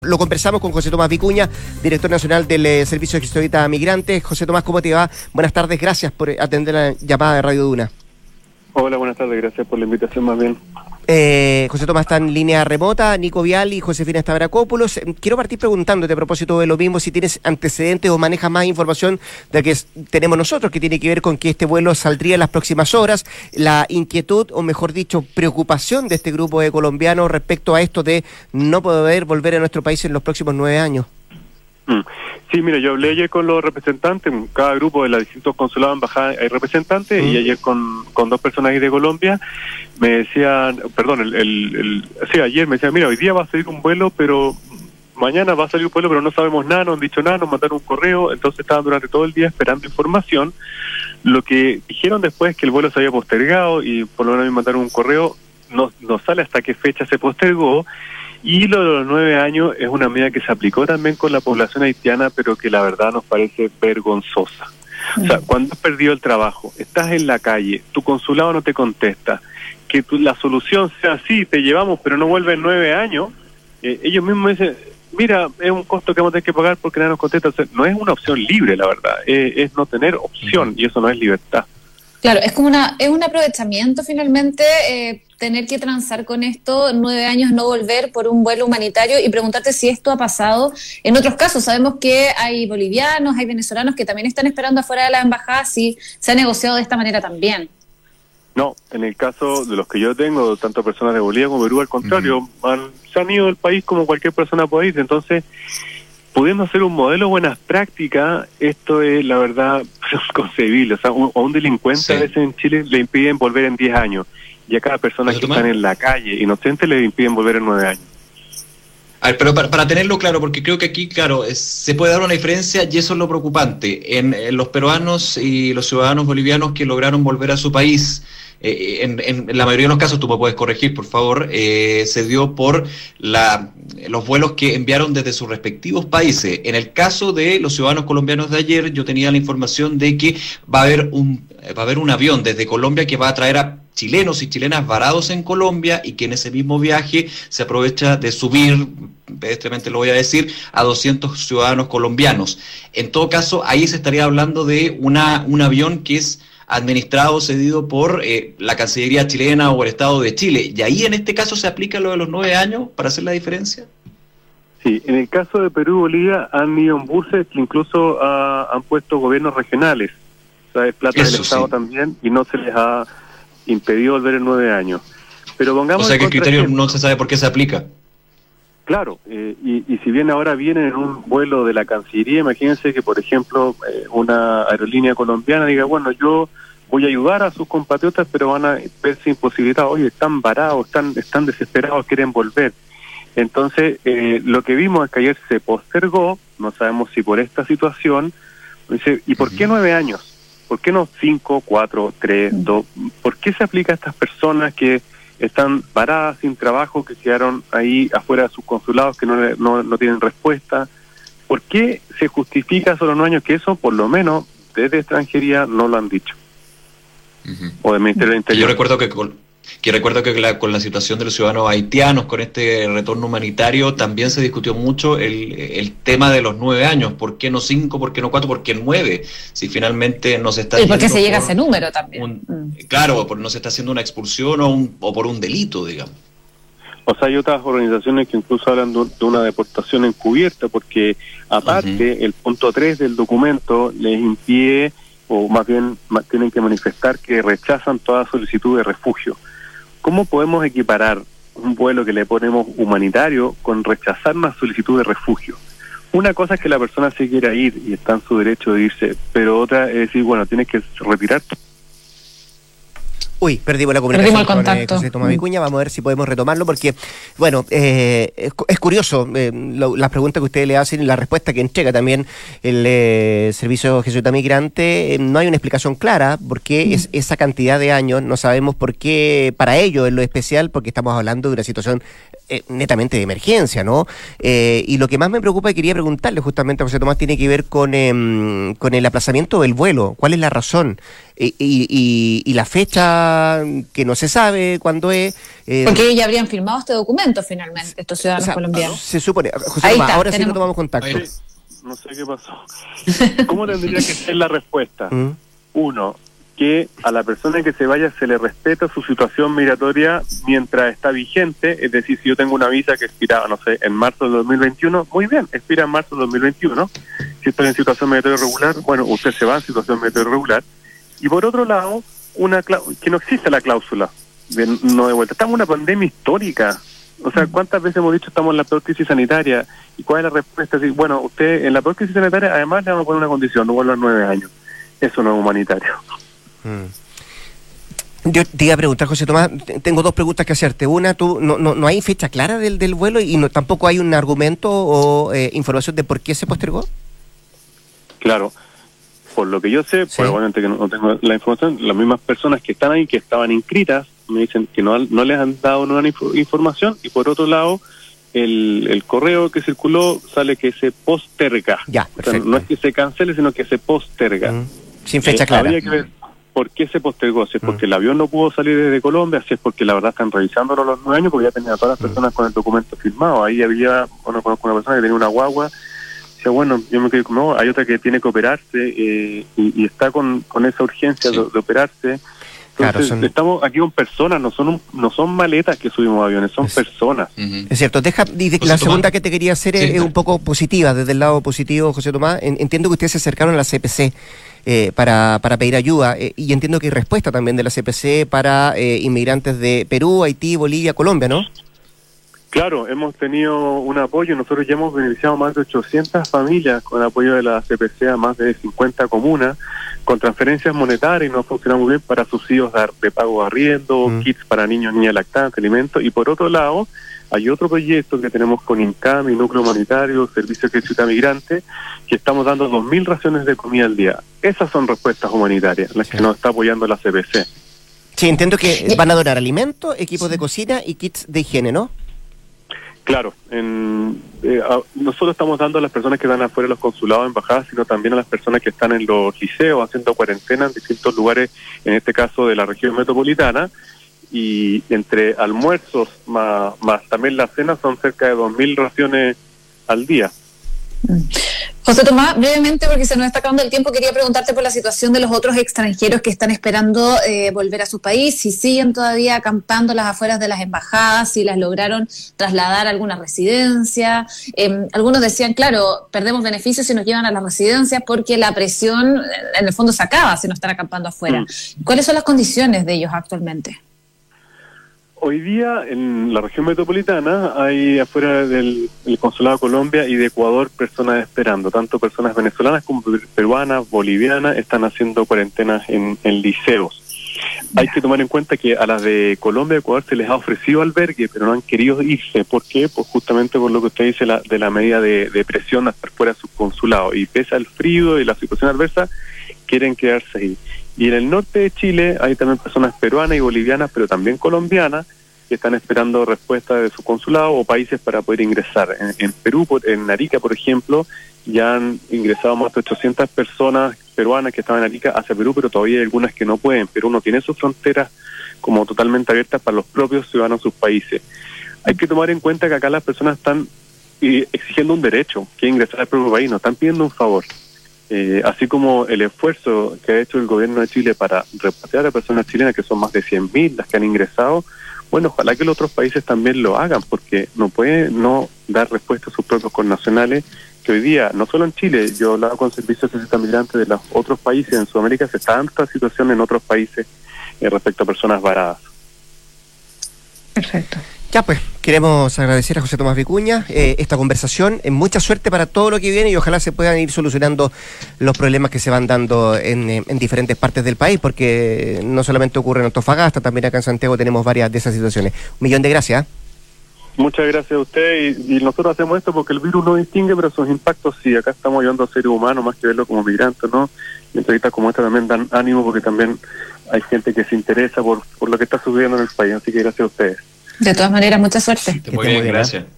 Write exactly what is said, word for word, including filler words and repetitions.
Lo conversamos con José Tomás Vicuña, director nacional del eh, Servicio de Jesuita a Migrantes. José Tomás, ¿cómo te va? Buenas tardes, gracias por atender la llamada de Radio Duna. Hola, buenas tardes, gracias por la invitación más bien. Eh, José Tomás está en línea remota, Nico Vial y Josefina Stavrakopoulos. Quiero partir preguntándote a propósito de lo mismo, si tienes antecedentes o manejas más información de que tenemos nosotros, que tiene que ver con que este vuelo saldría en las próximas horas, la inquietud, o mejor dicho, preocupación de este grupo de colombianos respecto a esto de no poder volver a nuestro país en los próximos nueve años. Sí, mira, yo hablé ayer con los representantes, en cada grupo de los distintos consulados, embajadas hay representantes, mm. y ayer con, con dos personas ahí de Colombia me decían, perdón, el, el, el sí, ayer me decían, mira, hoy día va a salir un vuelo, pero mañana va a salir un vuelo, pero no sabemos nada, no han dicho nada, nos mandaron un correo, entonces estaban durante todo el día esperando información. Lo que dijeron después es que el vuelo se había postergado y por lo menos me mandaron un correo, no, no sale hasta qué fecha se postergó. Y lo de los nueve años es una medida que se aplicó también con la población haitiana, pero que la verdad nos parece vergonzosa. O sea, cuando has perdido el trabajo, estás en la calle, tu consulado no te contesta, que tu, la solución sea así, te llevamos, pero no vuelven nueve años, eh, ellos mismos dicen, mira, es un costo que vamos a tener que pagar porque nadie nos contesta. O sea, no es una opción libre, la verdad, eh, es no tener opción, y eso no es libertad. Claro, es como una es un aprovechamiento finalmente, eh, tener que transar con esto, nueve años no volver por un vuelo humanitario, y preguntarte si esto ha pasado en otros casos. Sabemos que hay bolivianos, hay venezolanos que también están esperando afuera de la embajada, si se ha negociado de esta manera también. No, en el caso de los que yo tengo, tanto personas de Bolivia como Perú, al contrario, uh-huh. han, se han ido del país como cualquier persona puede ir. Entonces, pudiendo hacer un modelo de buenas prácticas, esto es, la verdad, inconcebible. O sea, un, a un delincuente sí. a veces en Chile le impiden volver en diez años. Y a cada persona que están en la calle, inocente, le impiden volver en nueve años. A ver, pero para, para tenerlo claro, porque creo que aquí, claro, es, se puede dar una diferencia, y eso es lo preocupante. En, en los peruanos y los ciudadanos bolivianos que lograron volver a su país, eh, en, en la mayoría de los casos, tú me puedes corregir, por favor, eh, se dio por la, los vuelos que enviaron desde sus respectivos países. En el caso de los ciudadanos colombianos de ayer, yo tenía la información de que va a haber un, va a haber un avión desde Colombia que va a traer a chilenos y chilenas varados en Colombia, y que en ese mismo viaje se aprovecha de subir, pedestremente lo voy a decir, a doscientos ciudadanos colombianos. En todo caso, ahí se estaría hablando de una un avión que es administrado, cedido por eh, la Cancillería chilena o el Estado de Chile. ¿Y ahí en este caso se aplica lo de los nueve años para hacer la diferencia? Sí, en el caso de Perú y Bolivia han ido en buses que incluso uh, han puesto gobiernos regionales. O sea, es plata Eso del Estado sí. también, y no se les ha impedido volver en nueve años. Pero pongamos, o sea que el criterio no se sabe por qué se aplica. Claro, eh, y, y si bien ahora vienen en un vuelo de la Cancillería, imagínense que, por ejemplo, eh, una aerolínea colombiana diga, bueno, yo voy a ayudar a sus compatriotas, pero van a verse imposibilitados. Oye, están varados, están, están desesperados, quieren volver. Entonces, eh, lo que vimos es que ayer se postergó, no sabemos si por esta situación. Dice, ¿y por qué nueve años? ¿Por qué no cinco, cuatro, tres, dos? ¿Por qué se aplica a estas personas que están varadas, sin trabajo, que quedaron ahí afuera de sus consulados, que no, no, no tienen respuesta? ¿Por qué se justifica solo nueve años? Que eso, por lo menos, desde extranjería no lo han dicho. Uh-huh. O del Ministerio del Interior. Yo recuerdo que con, que recuerdo que la, con la situación de los ciudadanos haitianos, con este retorno humanitario, también se discutió mucho el, el tema de los nueve años. ¿Por qué no cinco? ¿Por qué no cuatro? ¿Por qué nueve? Si finalmente no se está... ¿Y por qué se llega a ese número también? Un, mm. Claro, por no se está haciendo una expulsión o, un, o por un delito, digamos. O sea, hay otras organizaciones que incluso hablan de una deportación encubierta, porque aparte, uh-huh. el punto tres del documento les impide, o más bien tienen que manifestar que rechazan toda solicitud de refugio. ¿Cómo podemos equiparar un vuelo que le ponemos humanitario con rechazar una solicitud de refugio? Una cosa es que la persona se quiera ir y está en su derecho de irse, pero otra es decir, bueno, tienes que retirar. Uy, perdimos la comunicación perdimos el contacto. con eh, José Tomás Vicuña. Vamos a ver si podemos retomarlo, porque, bueno, eh, es, es curioso eh, lo, las preguntas que ustedes le hacen y la respuesta que entrega también el eh, Servicio Jesuita Migrante. Eh, no hay una explicación clara por qué mm. es esa cantidad de años. No sabemos por qué para ellos es lo especial, porque estamos hablando de una situación eh, netamente de emergencia, ¿no? Eh, y lo que más me preocupa y quería preguntarle justamente a José Tomás tiene que ver con, eh, con el aplazamiento del vuelo. ¿Cuál es la razón? y, y, y, y la fecha que no se sabe cuándo es. Eh, Porque ellos ya habrían firmado este documento finalmente, estos ciudadanos o sea, colombianos. Se supone. José Tomás, está, ahora tenemos... sí no tomamos contacto. Ahí, no sé qué pasó. ¿Cómo tendría que ser la respuesta? ¿Mm? Uno, que a la persona que se vaya se le respeta su situación migratoria mientras está vigente, es decir, si yo tengo una visa que expiraba, no sé, en marzo del dos mil veintiuno, muy bien, expira en marzo del dos mil veintiuno, si estoy en situación migratoria regular, bueno, usted se va en situación migratoria regular, y por otro lado, una que no existe la cláusula de no de vuelta. Estamos en una pandemia histórica, o sea, ¿cuántas veces hemos dicho estamos en la peor crisis sanitaria? ¿Y cuál es la respuesta? Bueno, usted en la peor crisis sanitaria además le vamos a poner una condición, no vuelva a nueve años, eso no es humanitario. Yo te iba a preguntar, José Tomás, tengo dos preguntas que hacerte. Una, tú no no, no hay fecha clara del, del vuelo y no, tampoco hay un argumento o eh, información de por qué se postergó. Claro, por lo que yo sé, sí. Pues obviamente que no, no tengo la información, las mismas personas que están ahí, que estaban inscritas, me dicen que no, no les han dado una inf- información y por otro lado, el, el correo que circuló sale que se posterga. Ya, o sea, no es que se cancele, sino que se posterga. Mm. Sin fecha eh, clara. Habría que ver por qué se postergó, si es porque mm. el avión no pudo salir desde Colombia, si es porque la verdad están revisándolo los nueve años, porque ya tenían a todas las personas mm. con el documento firmado. Ahí había, bueno, conozco una persona que tenía una guagua, decía, bueno, yo me quedé como, no, hay otra que tiene que operarse eh, y, y está con, con esa urgencia sí. de, de operarse. Entonces, claro, son... estamos aquí con personas, no son un, no son maletas que subimos aviones, son es, personas. Uh-huh. Es cierto. Deja, y de, la segunda Tomás. que te quería hacer sí, es, es un poco positiva, desde el lado positivo, José Tomás. En, entiendo que ustedes se acercaron a la C P C eh, para, para pedir ayuda eh, y entiendo que hay respuesta también de la C P C para eh, inmigrantes de Perú, Haití, Bolivia, Colombia, ¿no? Claro, hemos tenido un apoyo, nosotros ya hemos beneficiado más de ochocientas familias con apoyo de la C P C a más de cincuenta comunas, con transferencias monetarias y nos funciona muy bien para subsidios de, de pago de arriendo, mm. kits para niños, niñas lactantes, alimentos, y por otro lado, hay otro proyecto que tenemos con INCAM y Núcleo Humanitario, Servicio de Ciudad Migrante, que estamos dando dos mil raciones de comida al día. Esas son respuestas humanitarias, las sí. que nos está apoyando la C P C. Sí, entiendo que van a donar alimentos, equipos de cocina y kits de higiene, ¿no? Claro, en, eh, a, nosotros estamos dando a las personas que están afuera de los consulados, embajadas, sino también a las personas que están en los liceos haciendo cuarentena en distintos lugares, en este caso de la región metropolitana, y entre almuerzos más, más también la cena son cerca de dos mil raciones al día. José Tomás, brevemente, porque se nos está acabando el tiempo, quería preguntarte por la situación de los otros extranjeros que están esperando eh, volver a su país, si siguen todavía acampando a las afueras de las embajadas, si las lograron trasladar a alguna residencia. Eh, algunos decían, claro, perdemos beneficios si nos llevan a las residencias porque la presión en el fondo se acaba si no están acampando afuera. Mm. ¿Cuáles son las condiciones de ellos actualmente? Hoy día en la región metropolitana hay afuera del, del Consulado de Colombia y de Ecuador personas esperando, tanto personas venezolanas como peruanas, bolivianas, están haciendo cuarentenas en, en liceos. Hay que tomar en cuenta que a las de Colombia y Ecuador se les ha ofrecido albergue, pero no han querido irse. ¿Por qué? Pues justamente por lo que usted dice la, de la medida de, de presión a estar fuera de sus consulados. Y pese al frío y la situación adversa, quieren quedarse ahí. Y en el norte de Chile hay también personas peruanas y bolivianas, pero también colombianas, que están esperando respuesta de su consulado o países para poder ingresar. En, en Perú, por, en Arica, por ejemplo, ya han ingresado más de ochocientas personas peruanas que estaban en Arica hacia Perú, pero todavía hay algunas que no pueden. Perú no tiene sus fronteras como totalmente abiertas para los propios ciudadanos de sus países. Hay que tomar en cuenta que acá las personas están eh, exigiendo un derecho, que es ingresar al propio país, no están pidiendo un favor. Eh, así como el esfuerzo que ha hecho el gobierno de Chile para repatriar a personas chilenas, que son más de cien mil las que han ingresado, bueno, ojalá que los otros países también lo hagan, porque no puede no dar respuesta a sus propios connacionales, que hoy día, no solo en Chile, yo hablaba con servicios de asistencia migrante de los otros países, en Sudamérica se está dando esta situación en otros países eh, respecto a personas varadas. Perfecto. Ya pues, queremos agradecer a José Tomás Vicuña eh, esta conversación, eh, mucha suerte para todo lo que viene y ojalá se puedan ir solucionando los problemas que se van dando en, en diferentes partes del país, porque no solamente ocurre en Antofagasta, también acá en Santiago tenemos varias de esas situaciones. Un millón de gracias. Muchas gracias a usted y, y nosotros hacemos esto porque el virus no distingue, pero sus impactos sí, acá estamos ayudando a seres humanos más que verlo como migrantes, ¿no? Y entrevistas como esta también dan ánimo porque también hay gente que se interesa por, por lo que está sucediendo en el país, así que gracias a ustedes. De todas maneras, mucha suerte. Muy bien, gracias.